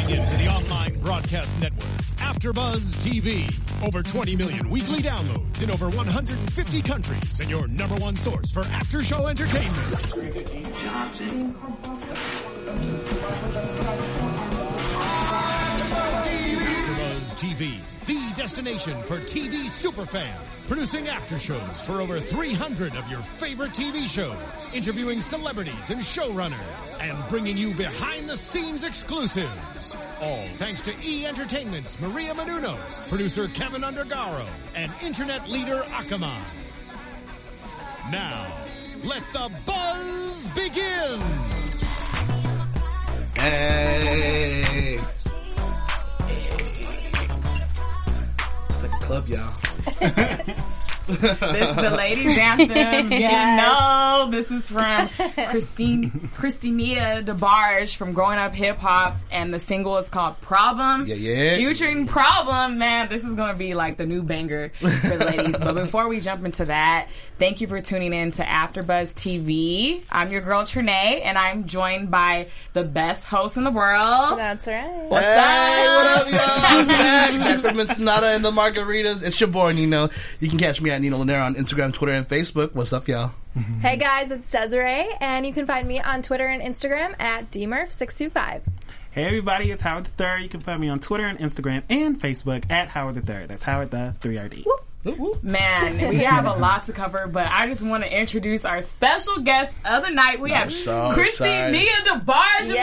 into the online broadcast network, AfterBuzz TV. Over 20 million weekly downloads in over 150 countries, and your number one source for after-show entertainment. AfterBuzz TV, the destination for TV superfans. Producing aftershows for over 300 of your favorite TV shows. Interviewing celebrities and showrunners. And bringing you behind-the-scenes exclusives. All thanks to E! Entertainment's Maria Menounos, producer Kevin Undergaro, and internet leader Akamai. Now, let the buzz begin! Hey! It's like a club, y'all. This is the ladies' anthem. Yes. You know, this is from Christina DeBarge from Growing Up Hip Hop, and the single is called Problem. Yeah. Featuring Problem, man. This is going to be like the new banger for the ladies. But before we jump into that, thank you for tuning in to AfterBuzz TV. I'm your girl Trinae, and I'm joined by the best host in the world. That's right. What's Hey, up? what up, y'all? I'm back from Ensenada and the Margaritas. It's your boy, Nino. You can catch me at Nino Llanera on Instagram, Twitter, and Facebook. What's up, y'all? Hey guys, it's Desiree, and you can find me on Twitter and Instagram at dmurph625. Hey everybody, it's Howard the III. You can find me on Twitter and Instagram and Facebook at Howard the III. That's Howard the 3RD. Whoop. Man, we have a lot to cover, but I just want to introduce our special guest of the night. We have so Christina excited. DeBarge in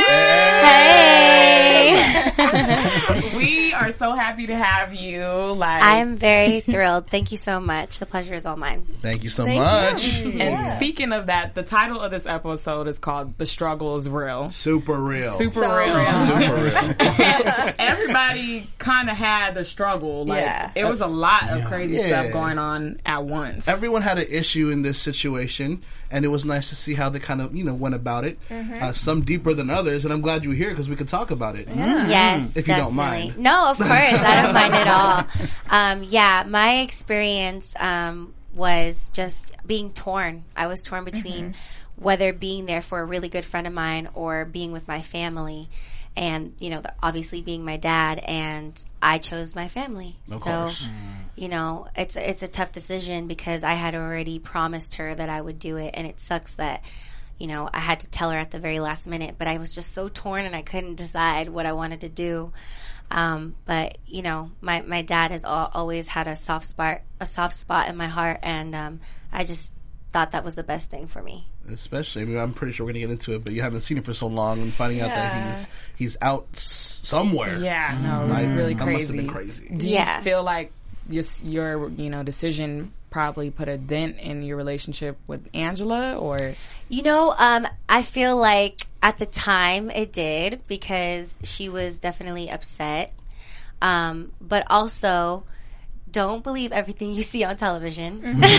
the building. Hey! We are so happy to have you. I'm very thrilled. Thank you so much. The pleasure is all mine. Thank you so Thank much. you. And speaking of that, the title of this episode is called The Struggle is Real. Super real. Super So real. real. Super real. Everybody kind of had the struggle. Like, Yeah. it was a lot of crazy Yeah. stuff going on at once. Everyone had an issue in this situation, and it was nice to see how they kind of, went about it. Some deeper than others, and I'm glad you were here because we could talk about it. Yes, If you don't definitely. mind. No, of course. I don't mind at all. My experience was just being torn. I was torn between whether being there for a really good friend of mine or being with my family. And, obviously being my dad, and I chose my family. Of course. It's a tough decision because I had already promised her that I would do it, and it sucks that, I had to tell her at the very last minute, but I was just so torn and I couldn't decide what I wanted to do. But my dad has always had a soft spot in my heart, and I just thought that was the best thing for me. Especially, I'm pretty sure we're going to get into it, but you haven't seen it for so long, and finding out that he's out somewhere. Yeah, no, it was really That must have been crazy. crazy. Do you feel like your decision probably put a dent in your relationship with Angela, or? I feel like at the time it did, because she was definitely upset. But also, don't believe everything you see on television.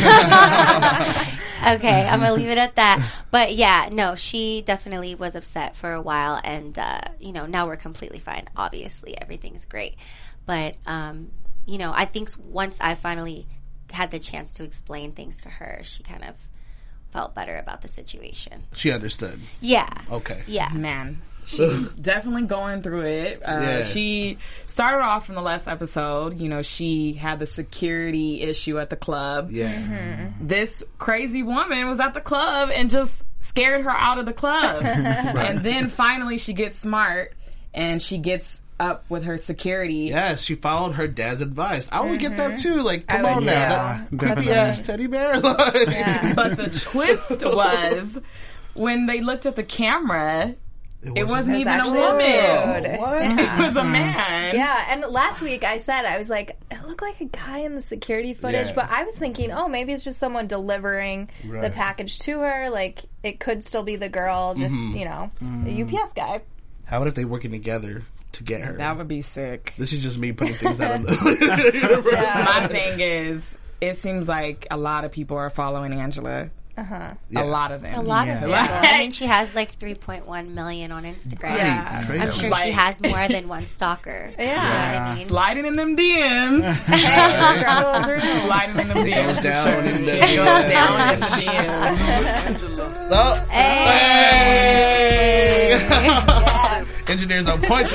Okay, I'm going to leave it at that. But yeah, no, she definitely was upset for a while, and, now we're completely fine. Obviously, everything's great. But, I think once I finally had the chance to explain things to her, she kind of felt better about the situation. She understood. Yeah. Okay. Yeah. Man, she's definitely going through it. She started off from the last episode. She had the security issue at the club. Yeah. This crazy woman was at the club and just scared her out of the club. And then finally she gets smart and she gets up with her security. Yes, she followed her dad's advice. I would get that too. Like, come on now. That creepy ass teddy bear. But the twist was when they looked at the camera, it wasn't even a woman. What? It was a man. Yeah, and last week I was like, it looked like a guy in the security footage, but I was thinking, maybe it's just someone delivering the package to her. Like, it could still be the girl, just, the UPS guy. How about if they working together to get her? That would be sick. This is just me putting things out in the universe. My thing is, it seems like a lot of people are following Angela. Yeah. A lot of them. A lot of people. I mean, she has like 3.1 million on Instagram. Yeah. I'm sure she has more than one stalker. Yeah. You know what I mean? Sliding in them DMs. Hey, struggles are real. Sliding in them DMs. Goes down in the It goes down in the DMs. Oh. Hey! engineers on point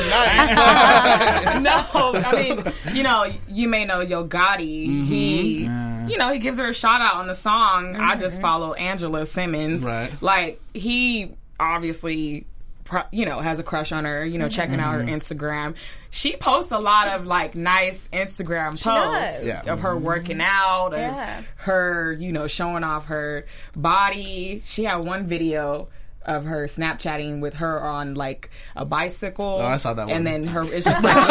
tonight. No, I mean, you may know Yo Gotti. He, he gives her a shout out on the song. I just follow Angela Simmons. Right. Like, he obviously, has a crush on her, checking out her Instagram. She posts a lot of, like, nice Instagram posts of her working out, of her, showing off her body. She had one video of her Snapchatting with her on, like, a bicycle. Oh, I saw that one. And then it's just like,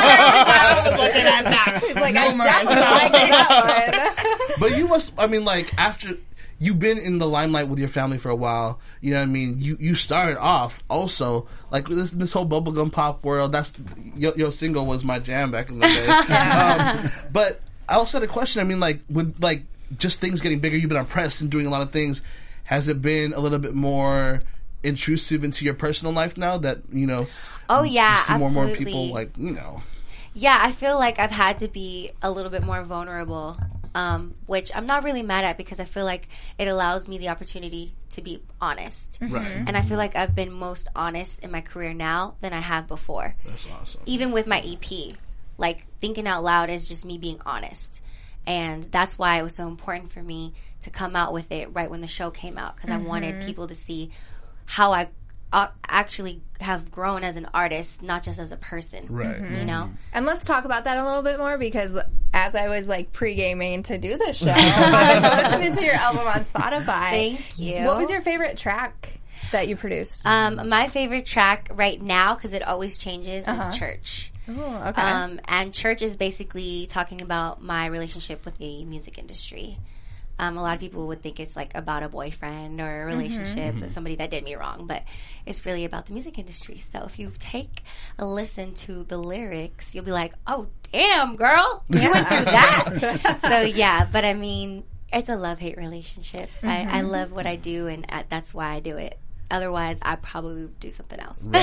I was looking at that. He's like, I definitely like that one. But you must, I mean, like, after you've been in the limelight with your family for a while, you know what I mean? You started off also, like, this whole bubblegum pop world. That's, your single was my jam back in the day. But I also had a question. I mean, like, with, like, just things getting bigger, you've been on press and doing a lot of things. Has it been a little bit more intrusive into your personal life now that, Oh, yeah, you see absolutely. more and more people, like, Yeah, I feel like I've had to be a little bit more vulnerable, which I'm not really mad at because I feel like it allows me the opportunity to be honest. Right. And I feel like I've been most honest in my career now than I have before. That's awesome. Even with my EP. Like, Thinking Out Loud is just me being honest. And that's why it was so important for me to come out with it right when the show came out, because I wanted people to see how I actually have grown as an artist, not just as a person. Right. And let's talk about that a little bit more, because as I was like pre-gaming to do this show, I was listening to your album on Spotify. Thank you. What was your favorite track that you produced? My favorite track right now, because it always changes, is Church. Oh, okay. And Church is basically talking about my relationship with the music industry. A lot of people would think it's like about a boyfriend or a relationship with somebody that did me wrong, but it's really about the music industry. So if you take a listen to the lyrics, you'll be like, oh, damn, girl, you went through that. So yeah, but I mean, it's a love-hate relationship. I love what I do, and that's why I do it. Otherwise, I probably would do something else. Right.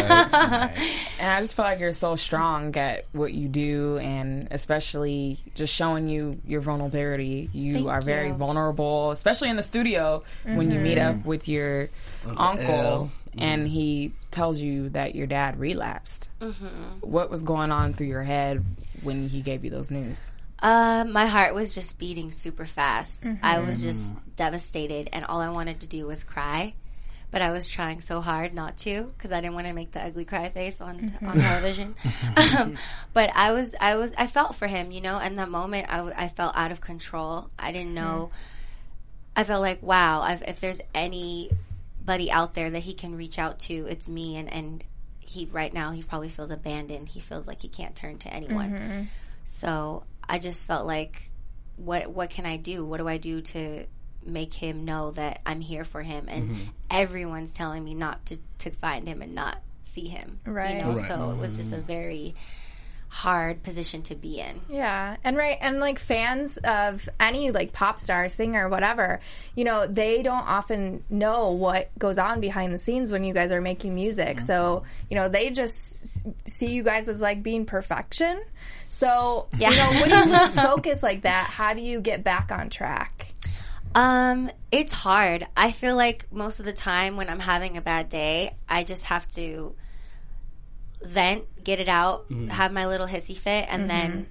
And I just feel like you're so strong at what you do, and especially just showing you your vulnerability. You are very vulnerable, especially in the studio when you meet up with your uncle and he tells you that your dad relapsed. What was going on through your head when he gave you those news? My heart was just beating super fast. I was just devastated, and all I wanted to do was cry. But I was trying so hard not to, because I didn't want to make the ugly cry face on television. But I felt for him, In that moment, I felt out of control. I didn't know. I felt like, wow, if there's anybody out there that he can reach out to, it's me. And he right now he probably feels abandoned. He feels like he can't turn to anyone. So I just felt like, what can I do? What do I do to make him know that I'm here for him, and everyone's telling me not to find him and not see him. Right. So it was just a very hard position to be in. Yeah. And like fans of any like pop star, singer, whatever, they don't often know what goes on behind the scenes when you guys are making music. So, they just see you guys as like being perfection. So, when you lose focus like that, how do you get back on track? It's hard. I feel like most of the time when I'm having a bad day, I just have to vent, get it out, have my little hissy fit, and then,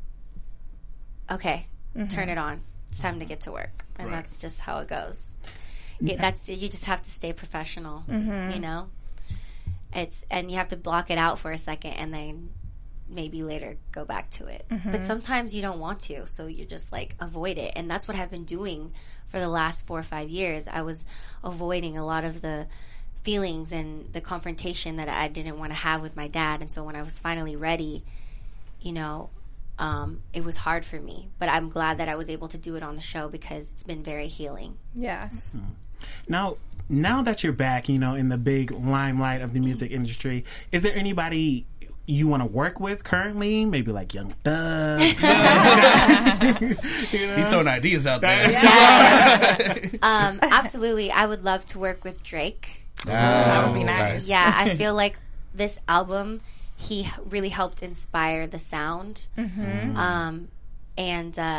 turn it on. It's time to get to work. And that's just how it goes. You just have to stay professional, and you have to block it out for a second and then maybe later go back to it. But sometimes you don't want to, so you just like avoid it. And that's what I've been doing for the last 4 or 5 years. I was avoiding a lot of the feelings and the confrontation that I didn't want to have with my dad. And so when I was finally ready, it was hard for me. But I'm glad that I was able to do it on the show, because it's been very healing. Yes. Now that you're back, in the big limelight of the music industry, is there anybody you want to work with currently? Maybe like Young Thug. He's throwing ideas out there. Absolutely. I would love to work with Drake. That would be nice. Yeah, I feel like this album, he really helped inspire the sound. That's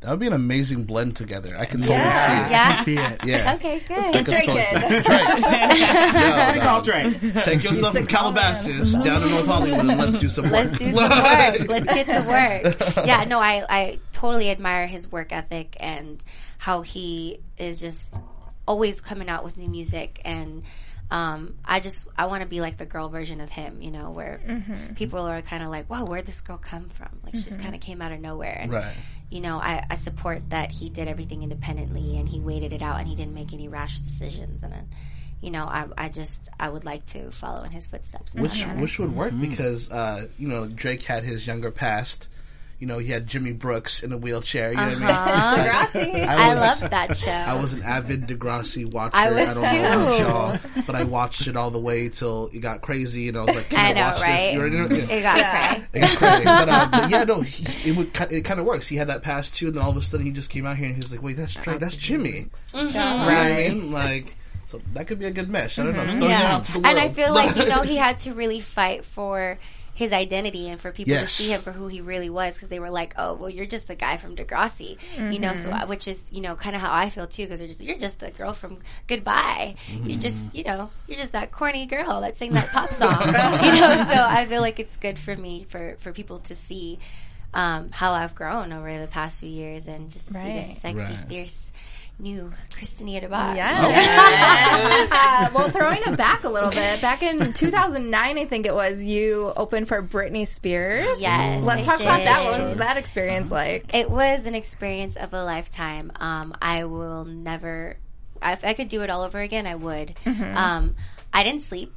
That would be an amazing blend together. I can totally see it. Yeah. I can see it. Yeah. Okay, good. I can Drake totally it. see it. Drake. We call Drake. Take yourself from Calabasas down to North Hollywood and let's do some work. Let's do some work. Let's get to work. Yeah, no, I totally admire his work ethic and how he is just always coming out with new music. And I want to be like the girl version of him, you know, where people are kind of like, whoa, where'd this girl come from? Like, she just kind of came out of nowhere. And, you know, I support that he did everything independently and he waited it out and he didn't make any rash decisions. And you know, I would like to follow in his footsteps. Which would work because, you know, Drake had his younger past. You know, he had Jimmy Brooks in a wheelchair. You know what I mean? Degrassi. I loved that show. I was an avid Degrassi watcher. I was don't too. know about y'all, but I watched it all the way till it got crazy, and I was like, I know, watch right? this? You already know? It got crazy. It got crazy. But yeah, no, it kind of works. He had that past too, and then all of a sudden he just came out here and he was like, wait, that's Drake, that's Jimmy. You know what I mean? Like, so that could be a good mesh. I don't know. Just throwing it out to the world. And I feel like, you know, he had to really fight for his identity and for people to see him for who he really was, because they were like, oh, well, you're just the guy from Degrassi, you know, so which is, you know, kind of how I feel too, because you're just the girl from Goodbye. You just, you know, you're just that corny girl that sang that pop song, you know. So I feel like it's good for me for people to see how I've grown over the past few years and just to see this sexy, fierce new Christina DeBach. Well, throwing it back a little bit, back in 2009, I think it was, you opened for Britney Spears. Yes. Let's talk about that. What was that experience like? It was an experience of a lifetime. I will never, if I could do it all over again, I would. I didn't sleep.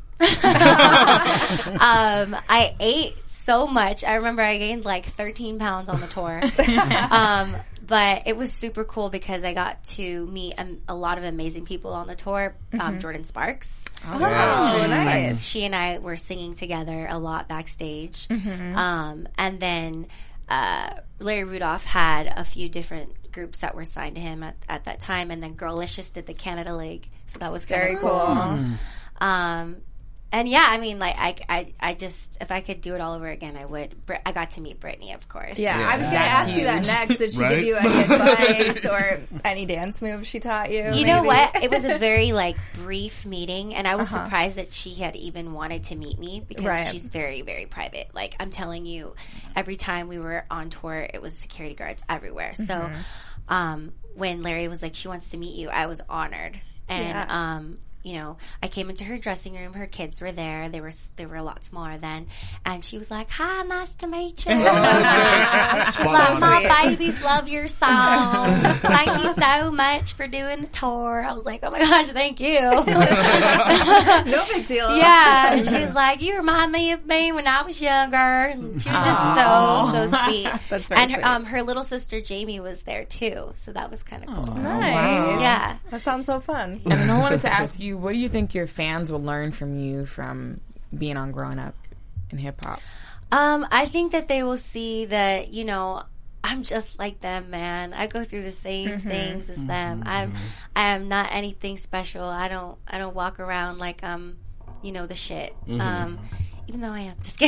I ate so much. I remember I gained like 13 pounds on the tour. But it was super cool because I got to meet a lot of amazing people on the tour. Jordan Sparks. Oh, nice. She and I were singing together a lot backstage. And then Larry Rudolph had a few different groups that were signed to him at that time. And then Girlicious did the Canada leg. So that was very cool. And yeah, I mean, like, I just, if I could do it all over again, I would. I got to meet Britney, of course. Yeah, I was going to ask you that next. Did she give you any advice or any dance moves she taught you? You know what? It was a very, like, brief meeting, and I was surprised that she had even wanted to meet me because she's very, very private. Like, I'm telling you, every time we were on tour, it was security guards everywhere. So, when Larry was like, she wants to meet you, I was honored. And, you know, I came into her dressing room. Her kids were there. They were a lot smaller then, and she was like, "Hi, nice to meet you." She's like, "My babies love your song. Thank you so much for doing the tour." I was like, "Oh my gosh, thank you." No big deal. Yeah, and she was like, "You remind me of me when I was younger." And she was just so sweet. That's very and sweet. her little sister Jamie was there too, so that was kind of cool. Nice. Wow. Yeah, that sounds so fun. And then I wanted to ask you, what do you think your fans will learn from you from being on Growing Up in hip hop? I think that they will see that, you know, I'm just like them, man. I go through the same things as them. I am not anything special. I don't walk around like I'm, you know, the shit. Even though I am. Just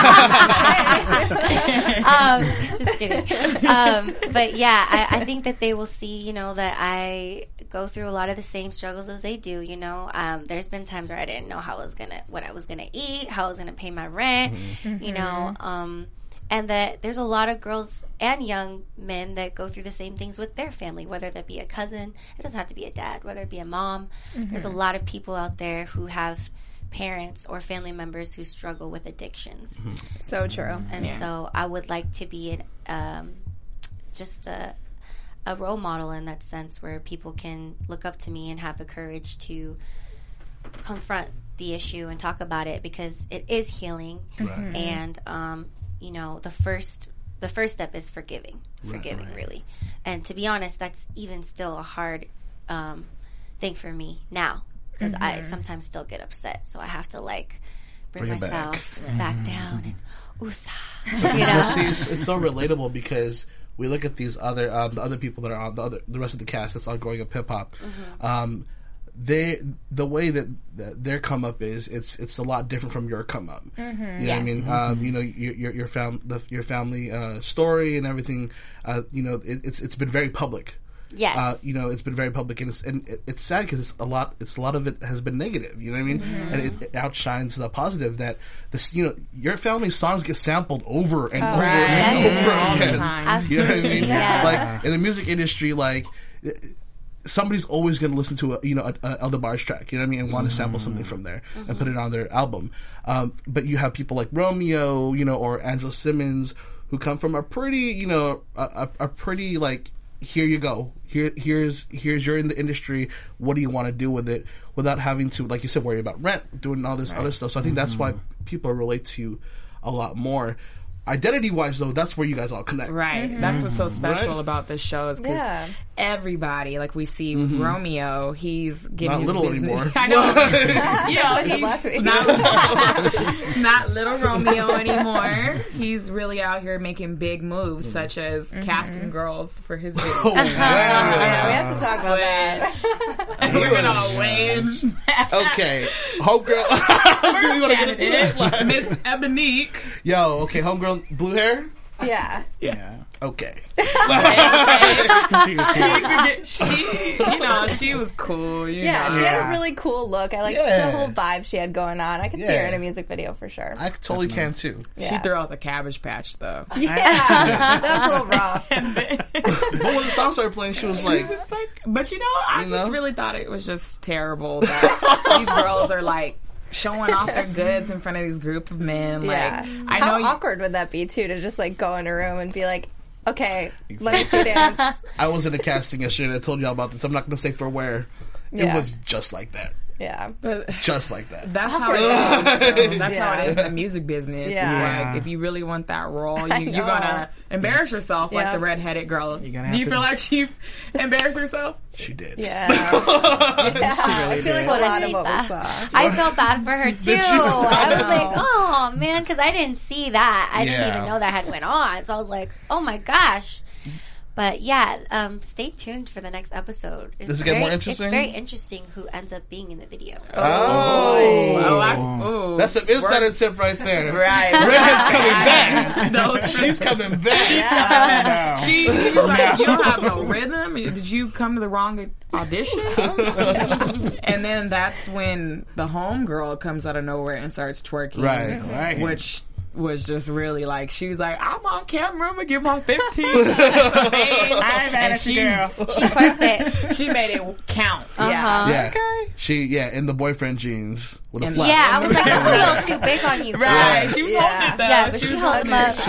kidding. Just kidding. But yeah, I think that they will see, you know, that I go through a lot of the same struggles as they do, you know. There's been times where I didn't know what I was gonna eat, how I was gonna pay my rent, you know, and that there's a lot of girls and young men that go through the same things with their family, whether that be a cousin, it doesn't have to be a dad, whether it be a mom. There's a lot of people out there who have parents or family members who struggle with addictions. So true. And so I would like to be just a role model in that sense, where people can look up to me and have the courage to confront the issue and talk about it, because it is healing. And you know, the first step is forgiving really. And to be honest, that's even still a hard thing for me now, because I sometimes still get upset, so I have to like bring myself back down and oosa, you know. Well, see, it's so relatable because we look at these other the other people that are on the rest of the cast that's on Growing Up Hip Hop. the way that their come up is, it's a lot different from your come up. You know what I mean? You know, your family story and everything. You know, it's been very public. Yes. You know, it's been very public, and it's sad because it's a lot of it has been negative. You know what I mean? And it outshines the positive that this. You know, your family's songs get sampled over and over and over again. Absolutely. You know what I mean? Yeah. Like in the music industry, like somebody's always going to listen to a El DeBarge track. You know what I mean? And want to sample something from there and put it on their album. But you have people like Romeo, you know, or Angela Simmons, who come from a pretty, you know, a pretty like, here you go. Here's you're in the industry. What do you want to do with it without having to, like you said, worry about rent, doing all this other stuff. So I think that's why people relate to you a lot more. Identity-wise, though, that's where you guys all connect. Right. That's what's so special about this show is because everybody, like we see with Romeo, he's getting not his little business. anymore. I know. You know, he's not little Romeo anymore. He's really out here making big moves, such as casting girls for his video. Oh, wow. Yeah, we have to talk about that. We're gonna wage. Okay, homegirl. Do we want to get into this? Miss Ebonique. Yo, okay, homegirl, blue hair. Yeah. Okay. She was cool. You Yeah, know. she had a really cool look. I liked the whole vibe she had going on. I could see her in a music video for sure. I totally can too. She threw out the Cabbage Patch though. Yeah, that was a little rough. But when the song started playing, she was like, but you know, I just really thought it was just terrible that these girls are like showing off their goods in front of these group of men. Yeah. Like, How awkward would that be too, to just like go in a room and be like, okay, let me see dance. I was in a casting yesterday and I told y'all about this. I'm not going to say for where. It was just like that. Yeah. Just like that. That's how it is. That's how it is in the music business. Yeah. It's like, if you really want that role, you're going to embarrass yourself like the redheaded girl. Do you feel like she embarrassed herself? She did. Yeah. I feel like a lot of what we saw. I felt bad for her too. I was like, oh man, because I didn't see that. I didn't even know that had went on. So I was like, oh my gosh. But yeah, stay tuned for the next episode. Does it get more interesting? It's very interesting who ends up being in the video. That's an insider tip right there. Right. Redhead's coming back. She's coming back. She's like, you don't have no rhythm? Did you come to the wrong audition? And then that's when the homegirl comes out of nowhere and starts twerking. Right. Which was just really like, she was like, I'm on camera, I'm gonna give my 15. I'm mad at you, girl. She twerked it. She made it count. Yeah. Okay. She, in the boyfriend jeans with a flap. Yeah, I was like, that's a little too big on you. Right. She was holding it though. Yeah, but she held them up.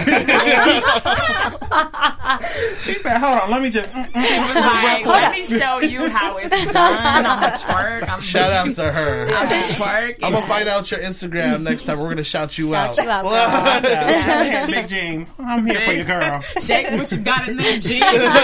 She said, hold on, let me just... She was like, let me show you how it's done. I'm a twerk. Shout out to her. I'm a twerk. I'm going to find out your Instagram next time. We're going to shout you out. Shout you out, girl. Yeah, big jeans. I'm here for you, girl. Shake what you got in them jeans.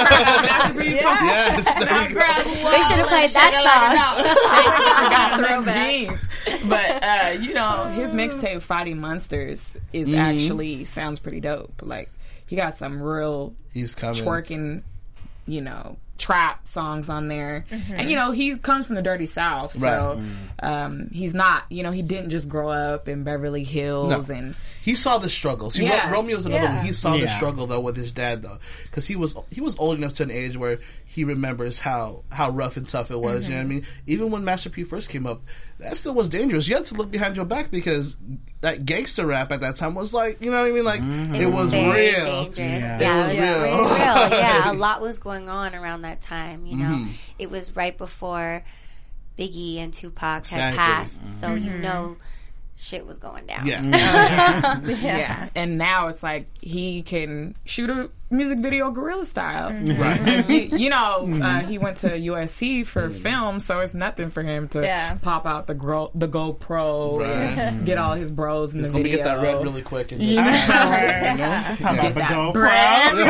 Yes. They should have played that song. Shake what you got in them jeans. But, you know, his mixtape, Fighting Monsters, is actually sounds pretty dope. Like, he got some real twerking, you know, trap songs on there. And, you know, he comes from the Dirty South. So, he's not, you know, he didn't just grow up in Beverly Hills. No. And he saw the struggle. See, Romeo's another one. He saw the struggle, though, with his dad, though. Because he was old enough to an age where he remembers how rough and tough it was. You know what I mean? Even when Master P first came up, that still was dangerous. You had to look behind your back because that gangster rap at that time was like, you know what I mean? Like, it was very real. Dangerous. Yeah, it was real. Yeah, a lot was going on around that time. You know, it was right before Biggie and Tupac had passed, so you know, shit was going down. Yeah. And now it's like he can shoot a music video guerrilla style. Right. You know, he went to USC for film, so it's nothing for him to pop out the GoPro and get all his bros in the video. Get that red really quick. And Get that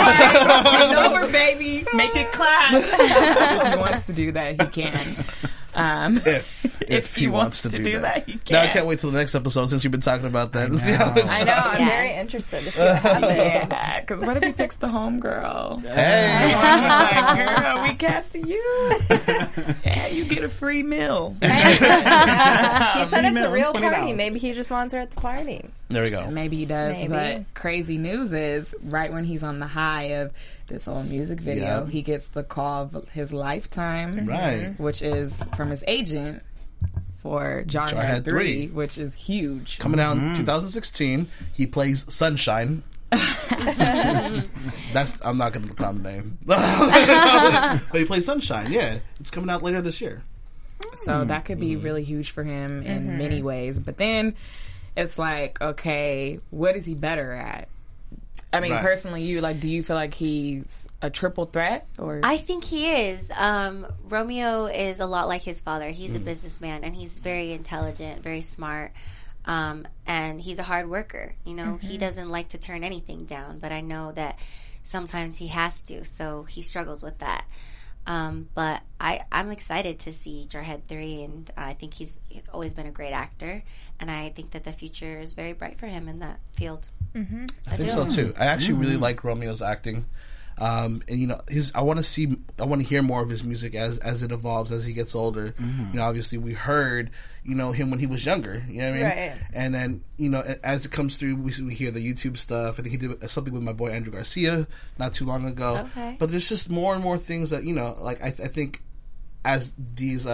bread. Get over, baby. Make it clap. If he wants to do that, he can. If he wants to do that. he can. Now I can't wait till the next episode since you've been talking about that. I know. I'm very interested to see what happens. Yeah, because what if he picks the homegirl? Hey. Like, girl, we casting you. Yeah, you get a free meal. He said it's Email a real $20. party. Maybe he just wants her at the party. There we go. Maybe he does, Maybe. but crazy news is right when he's on the high of this whole music video, Yeah. he gets the call of his lifetime, Right. which is from his agent for Jarhead 3, which is huge. Coming out in 2016, he plays Sunshine. I'm not going to clown the name. But he plays Sunshine, yeah. It's coming out later this year. So that could be really huge for him in many ways. But then it's like, okay, what is he better at? I mean, Right. personally, do you feel like he's a triple threat? Or I think he is. Romeo is a lot like his father. He's a businessman, and he's very intelligent, very smart, and he's a hard worker. You know, he doesn't like to turn anything down, but I know that sometimes he has to, so he struggles with that. But I'm excited to see Jarhead 3, and I think he's always been a great actor, and I think that the future is very bright for him in that field. I think so too. I actually really like Romeo's acting. And you know, I want to hear more of his music as it evolves, as he gets older. You know, obviously we heard, you know, him when he was younger, you know what I mean? Right. And then, you know, as it comes through, we hear the YouTube stuff. I think he did something with my boy Andrew Garcia not too long ago. Okay. But there's just more and more things that, you know, like I think as these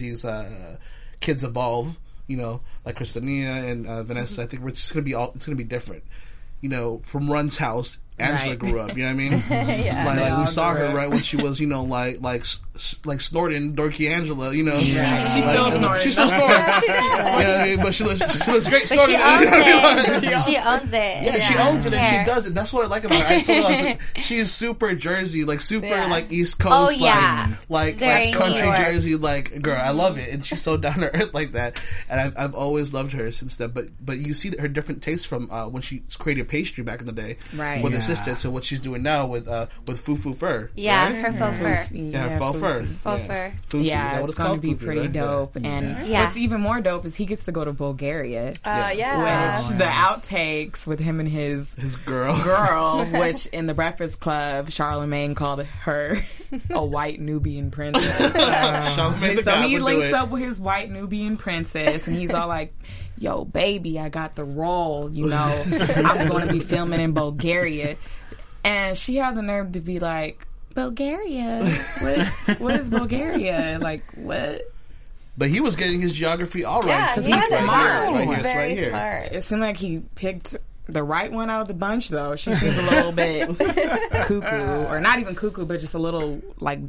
kids evolve, you know, like Christina and Vanessa, I think it's going to be different. You know, from Run's house, Angela Right. grew up. You know what I mean? Yeah. Like we saw her grew up. right when she was, you know, like snorting Dorky Angela. You know, Yeah. She's still snorting. She's still snorting. Yeah, she You does. know what I mean? But she looks great But snorting. she owns You know what I mean? it. She owns it. Yeah, she owns it and Yeah. she does it. That's what I like about her. I told her, I was like, she is super Jersey, like super Yeah. like East Coast, Oh, yeah. like Very country New York. Jersey, like girl. I love it, and she's so down to earth like that. And I've always loved her since then. But you see her different tastes from when she created pastry back in the day, Right. with her Yeah. sister, to what she's doing now with Fufu Fur. Yeah, right? her faux fur. Yeah, faux fur. Faux Yeah. fur. Fufu. Is Yeah, that what it's going to called? be Fufu, pretty right? dope. Yeah. And Yeah. what's even more dope is he gets to go to Bulgaria. Yeah. Which the outtakes with him and his His girl. girl, which in the Breakfast Club, Charlemagne called her a white Nubian princess. Charlamagne the So God he would do links it. up with his white Nubian princess, and he's all like, "Yo, baby, I got the role. You know, I'm going to be filming in Bulgaria." And she had the nerve to be like, "Bulgaria? What is Bulgaria? Like what?" But he was getting his geography all right. Yeah, 'cause he he's has right it here. smart. It's right He's here. It's very right here. smart. It seemed like he picked the right one out of the bunch, though. She seems a little bit cuckoo, or not even cuckoo, but just a little like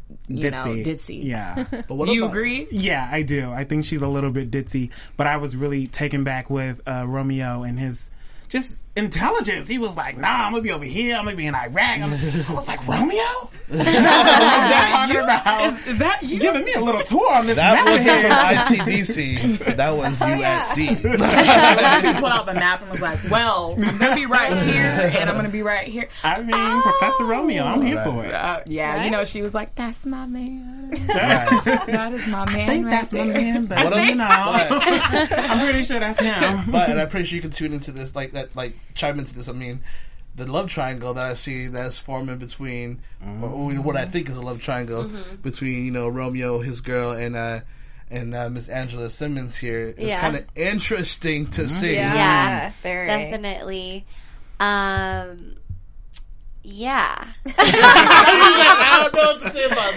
ditzy. Yeah. But what You about- agree? Yeah, I do. I think she's a little bit ditzy, but I was really taken back with Romeo and his just intelligence. He was like, "Nah, I'm gonna be over here. I'm gonna be in Iraq." I was like, "Romeo? What is that talking about? Is that you? Giving me a little tour on this That map wasn't here." ICDC. That was USC. He pulled out the map and was like, "Well, I'm gonna be right here, and I'm gonna be right here." I mean, Professor Romeo, I'm here Right. for it. Yeah, Right? you know, she was like, "That's my man. Right. That is my man." I think right that's my there." man, but What you know, But, I'm pretty sure that's him. and I'm pretty sure you can tune into this, chime into this. I mean, the love triangle that I see that's forming between, or what I think is a love triangle between, you know, Romeo, his girl, and Miss Angela Simmons here. It's Yeah. kind of interesting to see. Yeah. Very. Definitely. Yeah. I don't know what to say about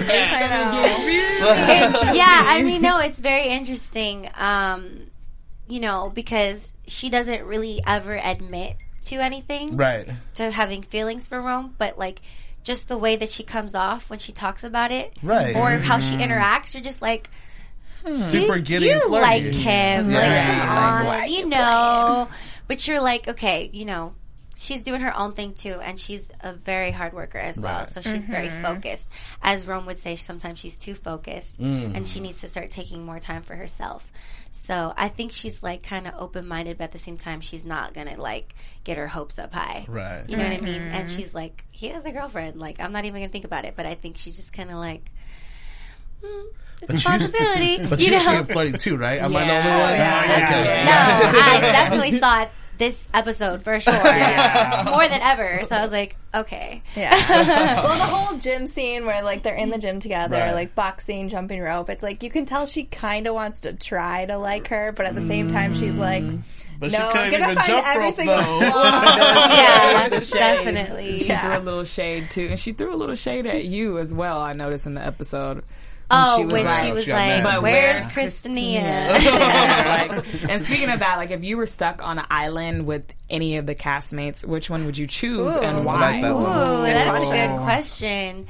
that. Yeah, I mean, no, it's very interesting, you know, because she doesn't really ever admit to anything, Right. to having feelings for Rome, but like just the way that she comes off when she talks about it, Right. or how she interacts, you're just like, Super giddy and you flirty. like him, Yeah. like Right. come Like, on, you know, but you're like, okay, you know, she's doing her own thing too, and she's a very hard worker as well. Right. So she's very focused. As Rome would say, sometimes she's too focused, and she needs to start taking more time for herself. So I think she's like kind of open-minded, but at the same time, she's not gonna like get her hopes up high. Right. You know what I mean? And she's like, he has a girlfriend. Like, I'm not even gonna think about it. But I think she's just kind of like, it's a possibility. But you you know? see him flirting too, right? Am I the only Yeah. one? Yeah. No, I definitely saw it this episode for sure. More than ever. So I was like, okay. Yeah. Well, the whole gym scene where like they're in the gym together, Right. like boxing, jumping rope. It's like you can tell she kind of wants to try to like her, but at the same time she's like, But no, she I'm couldn't gonna even find jump every rope single though. Yeah, The shade. definitely. She threw a little shade too, and she threw a little shade at you as well. I noticed in the episode. Oh, she was when like- she was She got like, mad. But where's where's Christina? Like, and speaking of that, like if you were stuck on an island with any of the castmates, which one would you choose Ooh. and I why? like that Ooh, one. that's a question. good question.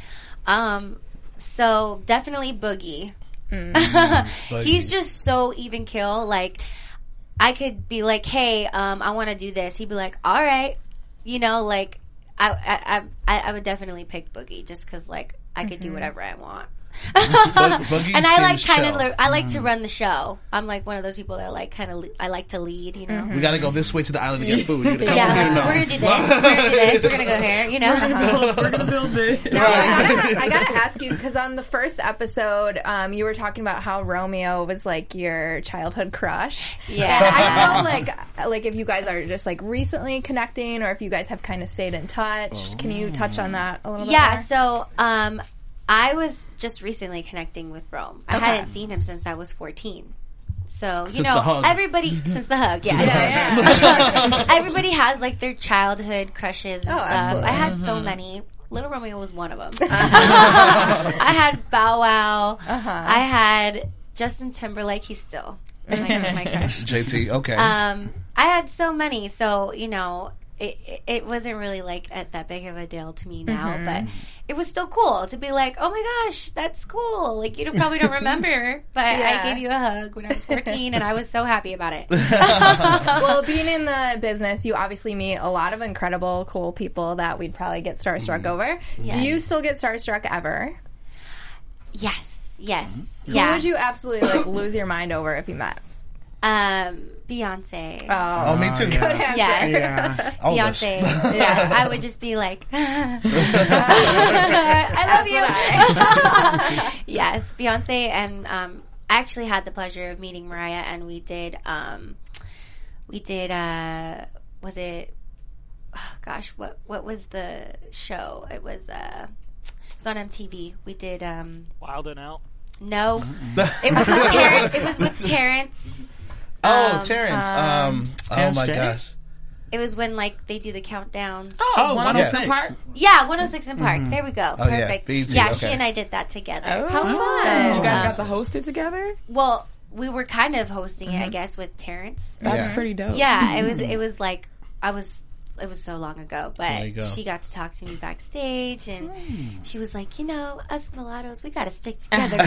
So definitely Boogie. He's just so even kill. Like, I could be like, hey, I want to do this. He'd be like, all right. You know, like, I would definitely pick Boogie just because, like, I could do whatever I want. Boogie And I like seems kind chill. of, I like to run the show. I'm like one of those people that like kind of, I like to lead, you know. We gotta go this way to the island to get food. You gotta come Yeah, over like, here so now. we're gonna do this. We're gonna do this. We're gonna go here. You know. We're gonna build it. No, I gotta ask you because on the first episode, you were talking about how Romeo was like your childhood crush. Yeah. And I don't know, like if you guys are just like recently connecting, or if you guys have kind of stayed in touch. Can you touch on that a little bit? Yeah. more? So, I was just recently connecting with Rome. I Okay. hadn't seen him since I was 14. So, you Since know, the hug. everybody since the hug, yeah. Yeah. Everybody has like their childhood crushes and stuff. absolutely. I had so many. Little Romeo was one of them. I had Bow Wow. I had Justin Timberlake. He's still my crush. JT, okay. I had so many, so you know, it wasn't really like that big of a deal to me now, but it was still cool to be like, oh my gosh, that's cool. Like you probably don't remember, but Yeah. I gave you a hug when I was 14, and I was so happy about it. Well, being in the business, you obviously meet a lot of incredible, cool people that we'd probably get starstruck over. Yeah. Do you still get starstruck ever? Yes, yeah. Who would you absolutely like lose your mind over if you met? Beyonce. Oh, me too. Good answer. Yeah. Yeah. All of us. Beyonce. Yeah, I would just be like, I love you. Yes, Beyonce, and I actually had the pleasure of meeting Mariah, and we did. Was it? Oh gosh, what was the show? It was on MTV. We did. Wild and Out. No, it was with Terrence. It was with Terrence. Oh, Terrence. Oh Terrence my J? gosh. It was when like they do the countdowns. Oh, 106 yeah. Park. Yeah, 106 in Park. There we go. Oh, yeah. Perfect. BET, Yeah, okay. she and I did that together. Oh, How fun! You guys got to host it together. Well, we were kind of hosting it, I guess, with Terrence. That's Yeah. pretty dope. Yeah, it was like it was so long ago, There you but go. she got to talk to me backstage, and she was like, you know, us mulattoes, we got to stick together, girl.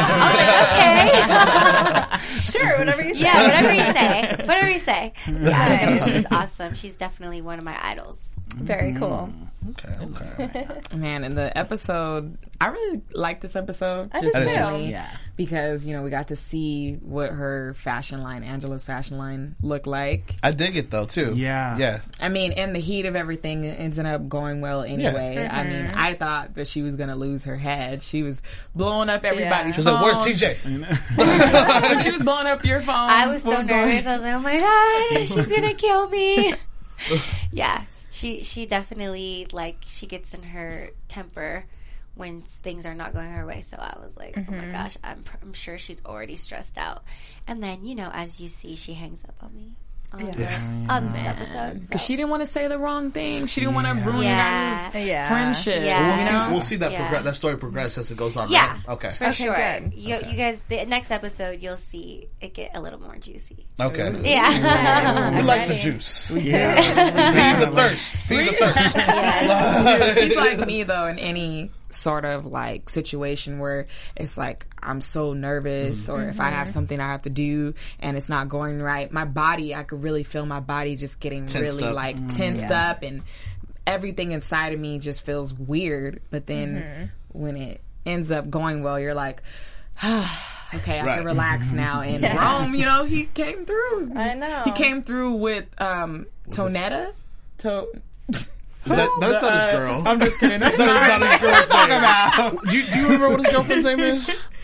I was like, okay. Sure, whatever you say. Yeah, whatever you say. Whatever you say. Yeah, no, she's awesome. She's definitely one of my idols. Very cool. Okay. Man, in the episode, I really liked this episode. I did too. mainly Yeah. because, you know, we got to see what her fashion line, Angela's fashion line, looked like. I dig it though too. Yeah. Yeah. I mean, in the heat of everything, it ended up going well anyway. I mean, I thought that she was going to lose her head. She was blowing up everybody's She's like, phone. "Where's TJ?" When she was blowing up your phone. I was so what going- nervous. I was like, oh my God, she's going to kill me. Yeah. She definitely, like, she gets in her temper when things are not going her way. So I was like, oh my gosh, I'm sure she's already stressed out. And then, you know, as you see, she hangs up on me on this episode. Because So. she didn't want to say the wrong thing. She didn't want to ruin Yeah. your guys' Yeah. friendship. Yeah. We'll see that Yeah. that story progress as it goes on. Yeah, Right? Okay. for sure. good. You guys, the next episode, you'll see it get a little more juicy. Okay. Yeah. We like the ready. juice. Yeah. Feed the thirst. Feed the thirst. She's like me though in any sort of like situation where it's like I'm so nervous or if I have something I have to do and it's not going right, my body, I could really feel my body just getting Tensed really up. like tensed up and everything inside of me just feels weird. But then when it ends up going well, you're like, okay, I Right. can relax now. And Rome, you know, he came through. I know. He came through with Tonetta. That's not his girl. I'm just kidding. That's That's not his girl's name. Do you remember what his girlfriend's name is?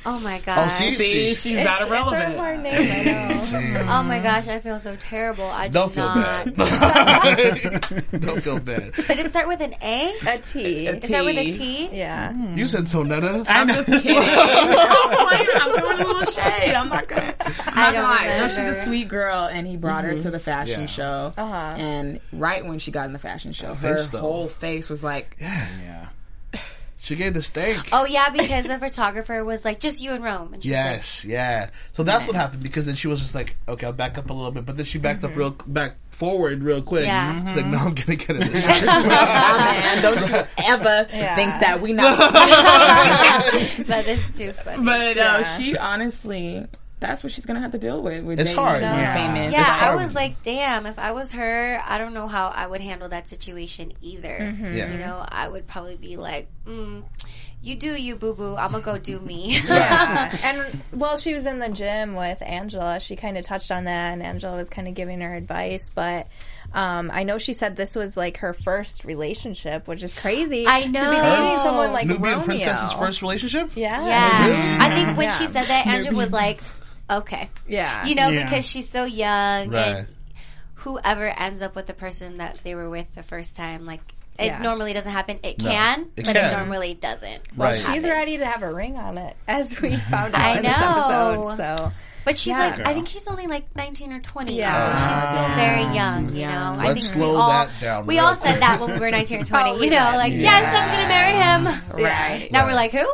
Oh my gosh. Oh, see, she's not irrelevant. It's a hard name, I know. Oh my gosh, I feel so terrible. I Don't do feel not. bad. Don't feel bad. Did it start with an A? A T. It start with a T? Yeah. You said Tonetta. I'm just kidding. I'm doing a little shade. I'm not gonna lie. No, she's a sweet girl, and he brought her to the fashion show. And right when she got in the fashion show, her whole face was like, Yeah. She gave the stank. Oh yeah, because the photographer was like, just you and Rome. And she's Yes, yeah. So that's what happened, because then she was just like, okay, I'll back up a little bit, but then she backed up back forward real quick. Yeah. She's like, no, I'm gonna get it. man, don't you ever think that we not. that is too funny. But she honestly, that's what she's gonna have to deal with. It's dating hard. someone Yeah. famous. Yeah, It's I hard. was like, damn, if I was her, I don't know how I would handle that situation either. Yeah. You know, I would probably be like, you do you, boo-boo. I'm going to go do me. Yeah. And while she was in the gym with Angela, she kind of touched on that, and Angela was kind of giving her advice. But I know she said this was like her first relationship, which is crazy. I know. To be dating someone like Nubian Romeo. Princess's first relationship? Yeah. Yeah. I think when she said that, Angela was like, okay. Yeah. You know, Yeah. because she's so young. Right. And whoever ends up with the person that they were with the first time, like, it normally doesn't happen. It No. can, It but can. it normally doesn't. Right. She's happen. ready to have a ring on it, as we found out I in this know. episode. So But she's Yeah. like, I think she's only like 19 or 20. Yeah. So she's still very young, She's you know. young. I Let's think slow we all, that down We real all quick. said that when we were 19 or 20. Oh, you know, like, yes, I'm going to marry him. Right. Now we're like, who?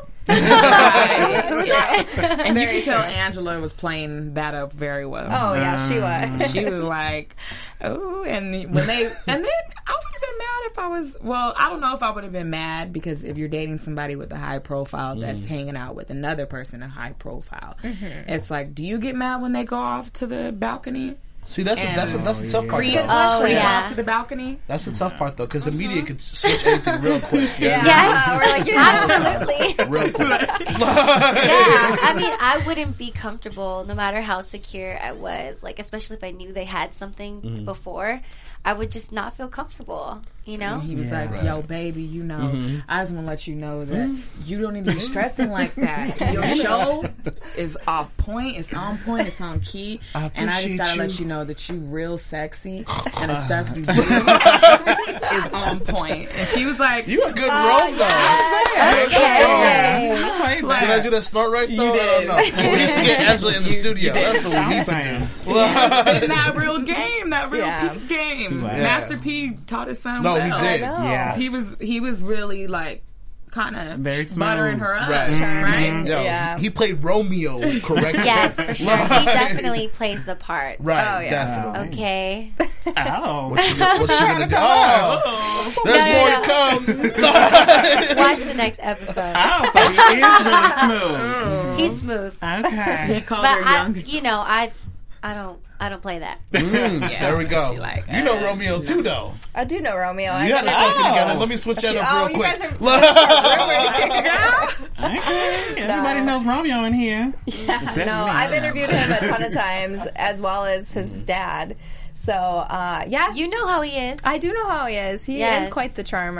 And you can tell Angela was playing that up very well. oh yeah, she was. She was like, oh, and then I would have been mad if I was, well, I don't know if I would have been mad, because if you're dating somebody with a high profile that's hanging out with another person in high profile, it's like, do you get mad when they go off to the balcony? See, that's the tough part. Creep, though. creep yeah. off to the balcony? That's the tough part, though, because the media could switch anything real quick. Yeah. Yes. We're like, you're Absolutely. Real quick. Yeah, I mean, I wouldn't be comfortable no matter how secure I was. Like, especially if I knew they had something before, I would just not feel comfortable. You know? He was like, yo, baby, you know, I just want to let you know that you don't need to be stressing like that. Your show is off point. It's on point. It's on key. And I just got to let you know that you real sexy and the stuff you do is on point. And she was like, You a good role, though. Okay. Did I do that snort right, though? You I don't did. know. We need to get Angela in the studio. That's what we need to Saying. do. spitting that real game, that real Yeah. P game. Yeah. Master P taught his son No, well. he did. Yeah. He was really like kind of Very smooth. buttering her up, Right. right? Yo, Yeah. he played Romeo correctly. Yes, for sure. He definitely plays the part. Right, Oh, yeah. definitely. Okay. Oh. What you gonna do? Oh, there's No, more no, to come. Watch the next episode. Oh, so he is really smooth. He's smooth. Okay. He called But her I, young. you know, I don't play that. There we go. She like, You know Romeo too, though. I do know Romeo. You had a selfie together. Let me switch that up real you quick. guys are Okay. Everybody knows Romeo in here. Except No, me. I've interviewed him a ton of times, as well as his dad. So, yeah. You know how he is. I do know how he is. He Yes. is quite the charmer.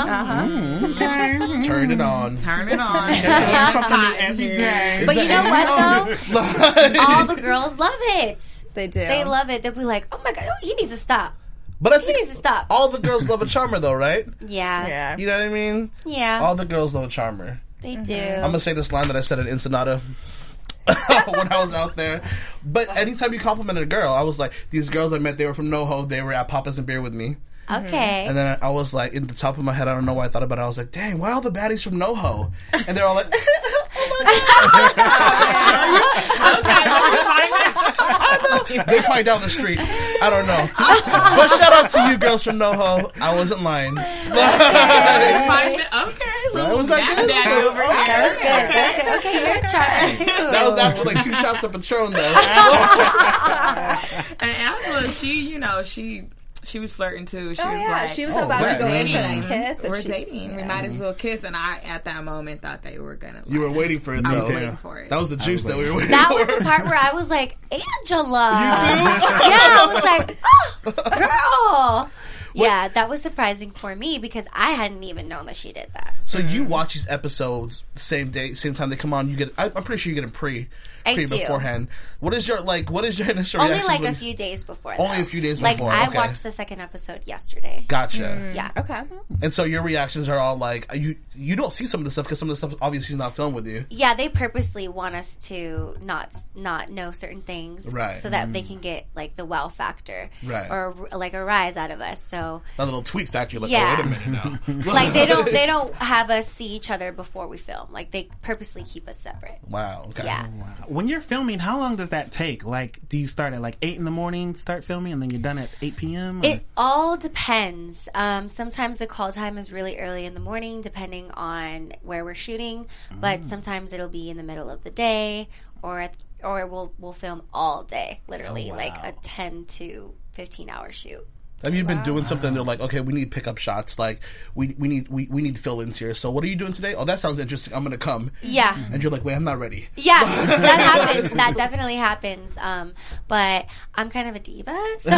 Okay. Turn it on. Turn it on. Something new every day. But you know what though? All the girls love it. They do. They love it. They'll be like, "Oh my god, he needs to stop." But I He needs to think stop. all the girls love a charmer, though, right? Yeah. Yeah. You know what I mean? Yeah. All the girls love a charmer. They do. I'm gonna say this line that I said in Ensenada when I was out there. But anytime you complimented a girl, I was like, these girls I met, they were from NoHo. They were at Papa's and Beer with me. Okay. And then I was like, in the top of my head, I don't know why I thought about it. I was like, dang, why all the baddies from NoHo? And they're all like, they find down the street. I don't know. But shout out to you girls from NoHo. I wasn't lying. Okay, Right, little was that Mac good? Daddy over here. That was good. That's good. Okay, you're a charmer too. That was after like 2 shots of Patron, though. And Angela, she was flirting too. She Oh, was yeah. like, She was oh, about to right. go in for dating. that kiss. and We're she- dating. We might as well kiss. And I, at that moment, thought they were gonna. You were waiting for it, I though. was too. waiting for it. That was the juice that we were waiting That for. was the part where I was like, Angela. You too? Yeah, I was like, oh, girl. Yeah, that was surprising for me because I hadn't even known that she did that. So you watch these episodes same day, same time they come on. You get. I'm pretty sure you get them pre beforehand. What is your initial Only reaction? like a few days before. Only a few days like, before. I Okay. watched the second episode yesterday. Gotcha. Yeah. Okay. And so your reactions are all like you don't see some of the stuff because some of the stuff obviously is not filmed with you. Yeah, they purposely want us to not know certain things, Right. so that they can get like the wow factor, Right. or like a rise out of us. So That little tweet factor, like, Yeah. oh, wait a minute now. like they don't have us see each other before we film. Like they purposely keep us separate. Wow. Okay. Yeah. When you're filming, how long does that take? Like, do you start at like 8 in the morning, start filming, and then you're done at 8 p.m.? It all depends. Sometimes the call time is really early in the morning, depending on where we're shooting. But sometimes it'll be in the middle of the day, or we'll film all day, literally, like a 10 to 15 hour shoot. Have you been doing something? They're like, okay, we need pickup shots. Like, we need fill-ins here. So what are you doing today? Oh, that sounds interesting. I'm gonna come. Yeah. And you're like, wait, I'm not ready. Yeah, that happens. That definitely happens. But I'm kind of a diva, so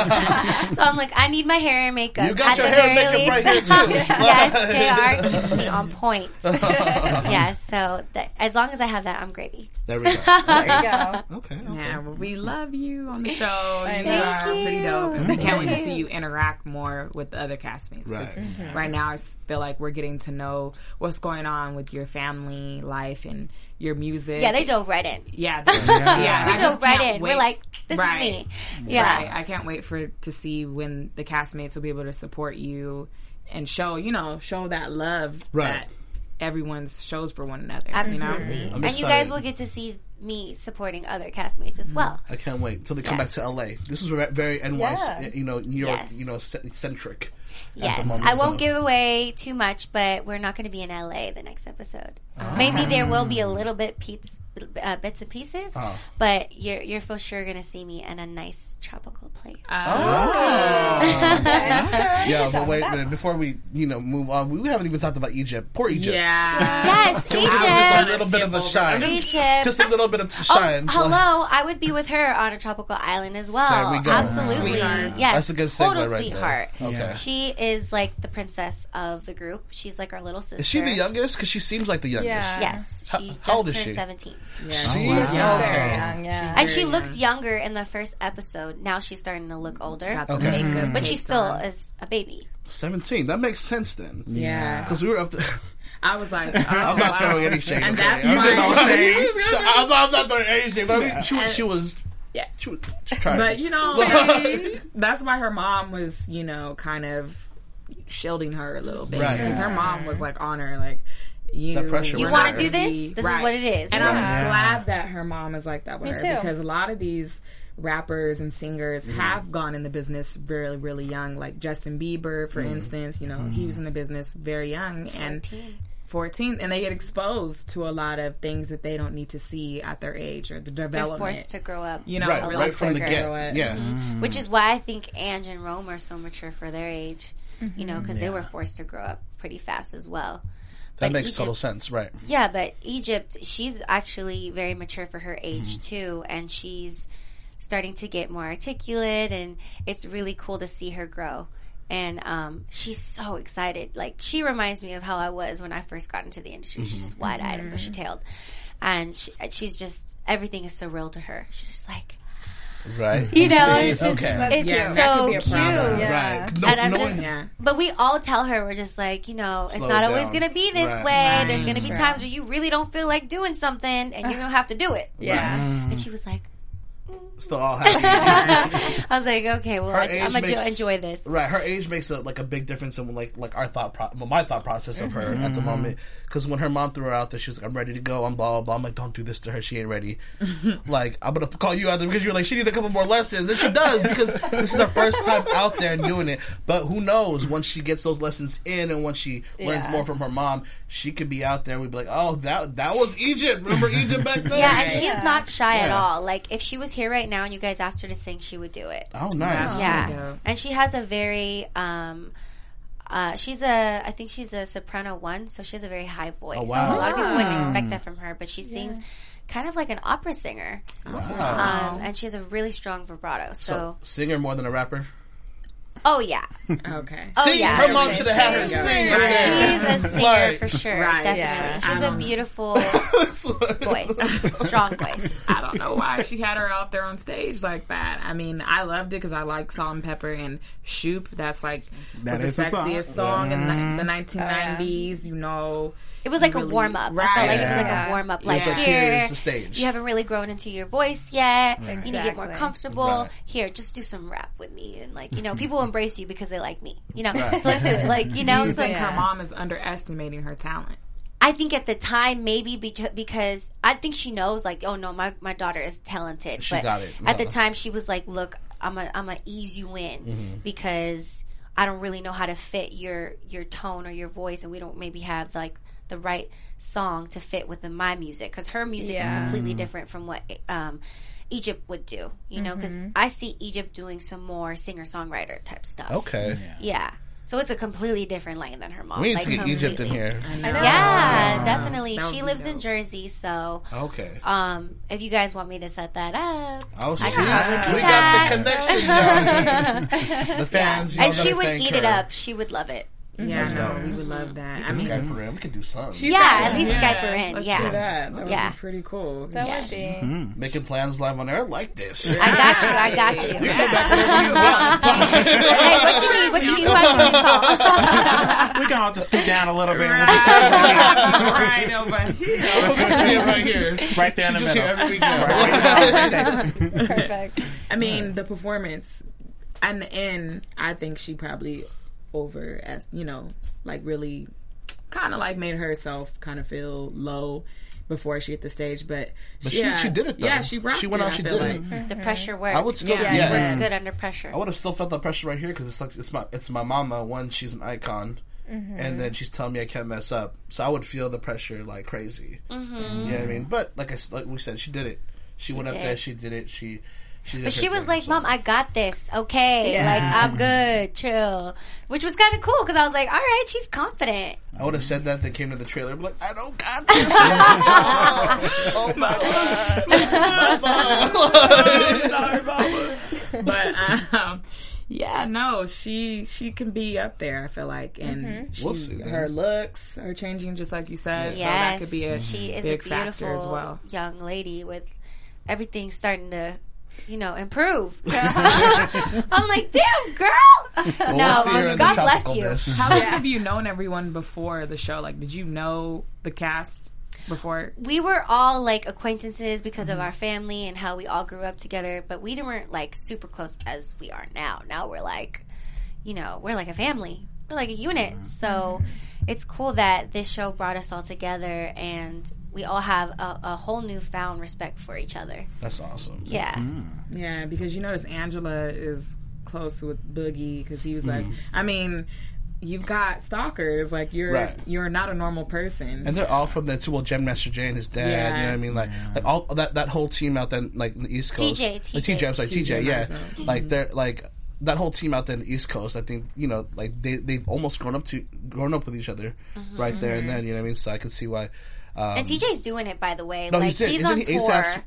I'm like, I need my hair and makeup. You got at your the hair and very makeup right least. here, too. Yes, JR keeps me on point. Yes, so as long as I have that, I'm gravy. There we go. There you go. Okay. Yeah, well, we love you on the show. You know. are pretty dope. And we can't wait to see you interact more with the other castmates. 'Cause Right. Right now, I feel like we're getting to know what's going on with your family life and your music. Yeah, they dove right in. Yeah, yeah. We I dove just right can't in. wait. We're like, this Right. is me. Yeah. Right. I can't wait to see when the castmates will be able to support you and show that love Right. that everyone shows for one another. Absolutely. You know? I'm And you guys excited. will get to see me supporting other castmates as well. I can't wait till they come Yeah. back to LA. This is very NYC, Yeah. New York, Yes. centric. at Yes, the moment, I so- won't give away too much, but we're not going to be in LA the next episode. Maybe there will be a little bit bits and pieces, but you're for sure going to see me in a nice tropical place. Yeah, but wait a minute. Before we, move on, we haven't even talked about Egypt. Poor Egypt. Yeah. Yes, Can we just a Egypt. little bit of a shine? Egypt. Just a little bit of shine. Oh, hello! I would be with her on a tropical island as well. There we go. Absolutely, Sweetheart. yes. That's a good segue total right sweetheart. there. Okay. She is like the princess of the group. She's like our little sister. Is she the youngest? Because she seems like the youngest. Yeah. Yes, How- she how old just is turned she? 17. Yeah. She She's is very young, yeah. And she Very looks young. younger in the first episode. Now she's starting to look older. Got the Okay. makeup But she cakes still on. is a baby. 17. That makes sense then. Yeah. Because we were up there. I was like, I'm not throwing any shade. And okay? that's I'm why- I'm not throwing any shade. But I mean, she was. Yeah. She was trying. But that's why her mom was, kind of shielding her a little bit. Right. Because her mom was like on her, like, That pressure we're was You want not to do gonna this? be- This right. is what it is. And I'm Yeah. glad that her mom is like that with Me her too. because a lot of these rappers and singers have gone in the business really, really young. Like Justin Bieber, for instance, he was in the business very young and 14, and they get exposed to a lot of things that they don't need to see at their age or the They're development. forced to grow up. right, really right from the quick get. grow it. Yeah. Which is why I think Ange and Rome are so mature for their age. Because they were forced to grow up pretty fast as well. That But makes Egypt- total sense, right? Yeah, but Egypt, she's actually very mature for her age too, and she's starting to get more articulate, and it's really cool to see her grow. And she's so excited. Like, she reminds me of how I was when I first got into the industry. She's just wide-eyed and bushy-tailed. And she's just, everything is so real to her. She's just like, Right. you know, it's just, Okay. it's Yeah, that could so be a cute. problem. Yeah. Right. And I'm knowing- just, Yeah. but we all tell her, we're just like, it's Slow not always down. going to be this Right. way. There's going to be True. times where you really don't feel like doing something, and you're going to have to do it. Yeah. And she was like, Still all happy. I was like, okay, well, Her I'm age going to makes- enjoy this. Right, her age makes a big difference in like our my thought process of her at the moment. Because when her mom threw her out there, she was like, "I'm ready to go." I'm blah blah blah. I'm like, "Don't do this to her. She ain't ready." Like, I'm gonna call you out there because you're like, she needs a couple more lessons. And she does because this is her first time out there doing it. But who knows? Once she gets those lessons in and once she learns Yeah. more from her mom, she could be out there and we'd be like, "Oh, that was Egypt. Remember Egypt back then?" Yeah, and she's not shy at Yeah. all. Like, if she was here right now and you guys asked her to sing, she would do it. Oh, nice. Yeah. dope. And she has a very, I think she's a soprano 1, so she has a very high voice. Oh, wow. A lot of people wouldn't expect that from her, but she sings kind of like an opera singer. Wow. And she has a really strong vibrato. So, So singer more than a rapper. oh yeah. Okay. Oh, See, yeah. her mom should have had her sing. She's a singer Like- for sure, Right. definitely. Yeah. She's a beautiful voice, strong voice. I don't know why she had her out there on stage like that. I mean, I loved it because I like Salt and Pepper and Shoop. That's like That was is the a song. sexiest song in the 1990s. You know, It was like really- a warm up. I Right. felt like it was like Yeah. a warm up. It's Like like, here, here's the stage. you haven't really grown into your voice yet. You need to get more Exactly. comfortable. Right. Here, just do some rap with me, and like people embrace you because they like me. Right. So let's do it. Like do you so think her mom is underestimating her talent? I think at the time maybe because I think she knows like, oh no, my daughter is talented. She but got it. At the No. time she was like, look, I'm a ease you in because I don't really know how to fit your tone or your voice, and we don't maybe have like the right song to fit within my music because her music is completely different from what Egypt would do. Because I see Egypt doing some more singer-songwriter type stuff. Okay. Yeah. So it's a completely different lane than her mom. We need like, to get Egypt in completely. here. I know. Yeah, definitely. That would She be lives in dope. Jersey, so Okay. if you guys want me to set that up, Oh, see, can probably do we that. got the connection down here. The fans, and she would eat it up. She would love it. Yeah, no, go. we would love that. I Let's mean, Skype her in. We could do something. Yeah, at least Skype her in. Let's Yeah. do that. That would Yeah. be pretty cool. That Yeah. would be. Making plans live on air like this. I got you. You come back whenever you want. Hey, what you need? What you need? Call. We can all just scoot down a little bit. Right over here. Right here. Right there in the Just here middle. every week now. Perfect. I mean, the performance and the end, I think she probably like really kind of like made herself kind of feel low before she hit the stage. But she did it, though. Yeah, she rocked She went it, out, I she feel did like. it. The pressure works. I would still, Yeah. yeah. It's good under pressure. I would have still felt that pressure right here because it's like it's my mama. One, she's an icon, and then she's telling me I can't mess up. So I would feel the pressure like crazy. You know what I mean? But like we said, she did it. She went up did. there. She did it. She did But her she was thing, like, so. Mom, I got this. Okay. Yeah. Like, I'm good. Chill. Which was kind of cool because I was like, all right, she's confident. I would have said that. They came to the trailer. I'm like, I don't got this. Oh my god. But yeah, no, she can be up there. I feel like, and We'll see, then. her looks are changing, just like you said. So Yes. that could be a she is big a factor beautiful as well. young lady with everything starting to, improve. I'm like, damn, girl. we'll see her in the God bless tropical you. disc. How long have you known everyone before the show? Like, did you know the cast before? We were all like acquaintances because of our family and how we all grew up together, but we weren't like super close as we are now. Now we're like, we're like a family. We're like a unit. So it's cool that this show brought us all together and we all have a whole newfound respect for each other. That's awesome. Yeah. Yeah, because you notice Angela is close with Boogie because he was like, I mean, you've got stalkers. Like you're not a normal person. And they're all from that too. Well, Jam Master Jay and his dad. Yeah. You know what I mean? Like all that whole team out there, like in the East Coast. TJ. I'm sorry, TJ. Yeah, like they're like that whole team out there in the East Coast. I think like they've almost grown up with each other right there and then. You know what I mean? So I can see why. And TJ's doing it, by the way. No, like, he's in. he's Isn't on he tour. ASAP's